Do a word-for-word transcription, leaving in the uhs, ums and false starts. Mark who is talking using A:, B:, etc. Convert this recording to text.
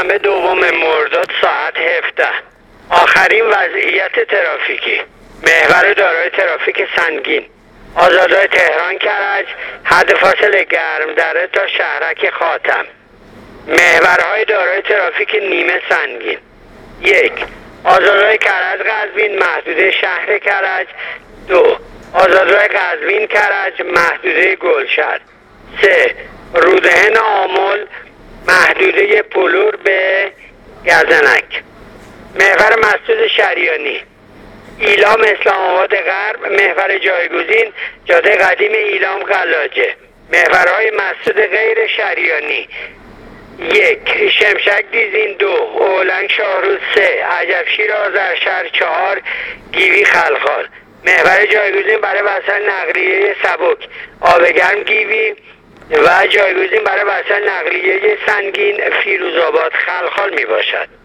A: شنبه دوم مرداد ساعت هفده. آخرین وضعیت ترافیکی: محور دارای ترافیک سنگین، آزادراه تهران کرج، حد فاصله گرمدره تا شهرک خاتم. محورهای دارای ترافیک نیمه سنگین: یک، آزادراه کرج قزوین محدوده شهر کرج. دو، آزادراه قزوین کرج محدوده گلشن. سه، رودهن آمل محدوده پلور به گزنک. محور مسجد شریانی: ایلام اسلام آباد غرب، محور جایگزین جاده قدیم ایلام قلاجه. محورهای مسجد غیر شریانی: یک، شمشک دیزین. دو، اولنگ شاهروز. سه، عجبشیر آذرشهر. چهار، گیوی خلخال. محور جایگزین برای وسایل نقلیه سبک آبگرم گیوی و جایگزین برای وسایل نقلیه سنگین فیروزآباد خلخال می باشد.